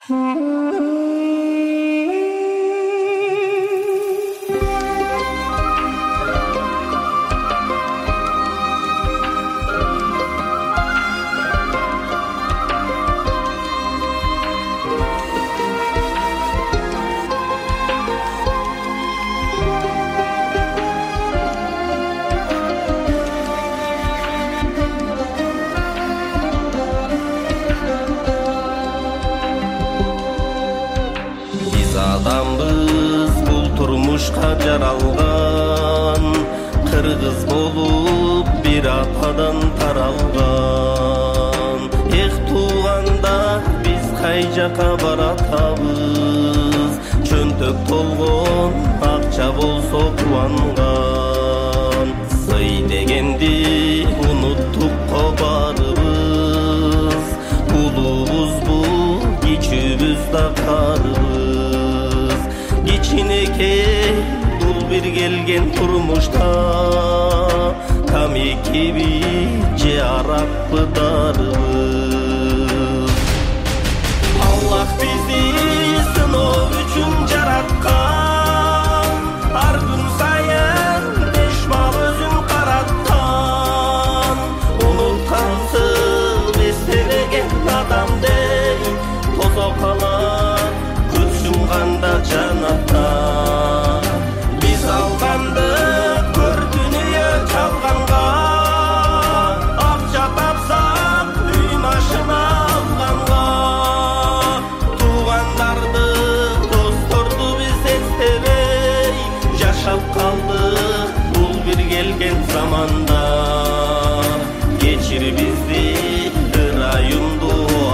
Адамбыз бул турмушка жаралган, кыргыз болуп бир атадан таралган. Эх туугандар, биз кай жака баратабыз, чөнтөк толгон акча болсо кубанган. Сый дегенди унуттук го баарыбыз, улуубуз бул, кичүүбүз да карыбыз. Кичинекей бул бир келген турмушта, камекиби же аракпы дарыбыз. Аллах бизди сыноо үчүн жараткан, ар күн сайын бешмал өзүн караткан. Унуткансып эстебеген адамдей тозо калат көз жумганда жанатта. Биз алганды көр дүнүйө чалганга, акча тапсак үй машина алганга. Туугандарды, досторду биз эстебей жашап калдык бул бир келген заманда. Кечир бизди ырайымдуу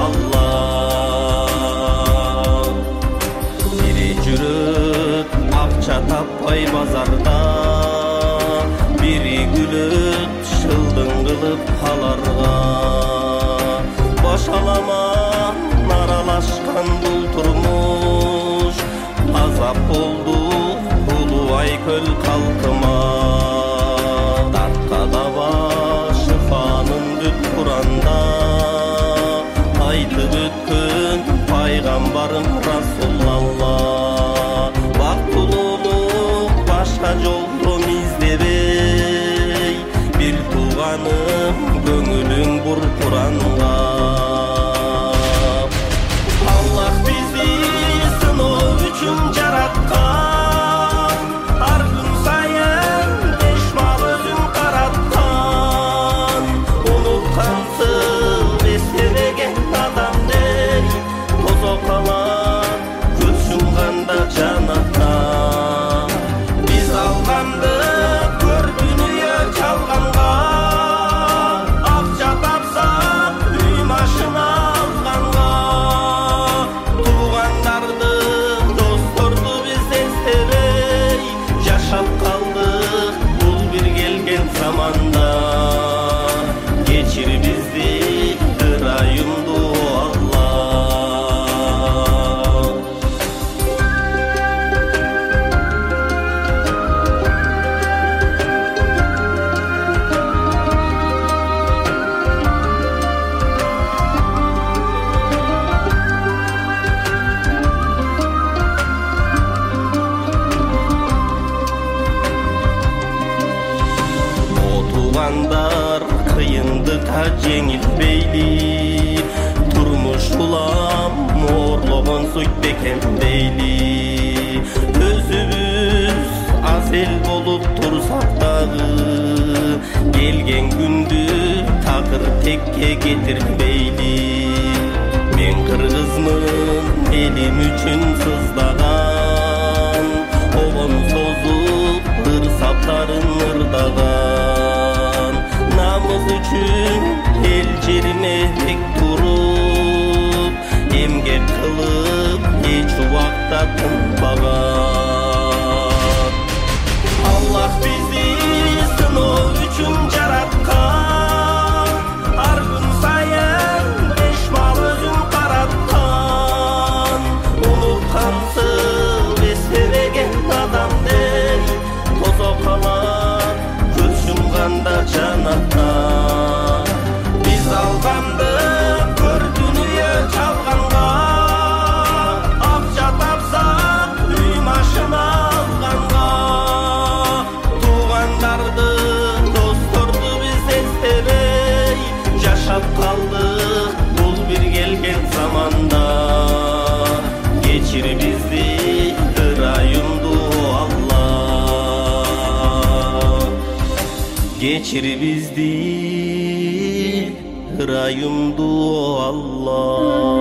Аллах. Бири жүрөт акча таппай базарда, бири күлөт шылдың кылып аларга. Баш аламан аралашкан бул турмуш, азап болду улуу Айкөл калкыма. Дартка даба шыфанын бүт Куранда, айтып өткөн пайгамбарым Расулалла. Бактылуулук башка жолдон издебей, бир тууганым көңүлүң бур Куранга. Аллах бизди сыноо үчүн жараткан, ар күн сайын бешмал өзүн караткан. Унуткансып эстебеген адамдей тозо калат көз жумганда жанатта. Биз алганды көр дүнүйө чалганга, акча тапсак үй машина алганга. Туугандарды, досторду биз эстебей жашап калдык бул бир келген заманда. Кечир бизди ырайымдуу Аллах. О туугандар, кыйындыкка жеңилбейли, турмуш улам оорлогон суть бекем дейли. Өзүбүз аз эл болуп турсак дагы, келген күндү такыр текке кетирбейли. Мен кыргызмын, элим үчүн сыздаган, обон созуп ыр саптарын ырдаган. Намыз үчүн эл жерине тек туруп, эмгек кылып эч убакта тынбаган. Аллах бизди сыноо үчүн жараткан, ар күн сайын бешмал өзүн караткан. Унуткансып эстебеген адамдей тозо калат көз жумганда жанатта. Биз алганды көр дүнүйө чалганга, Kechir bizdi rayımdu Allah.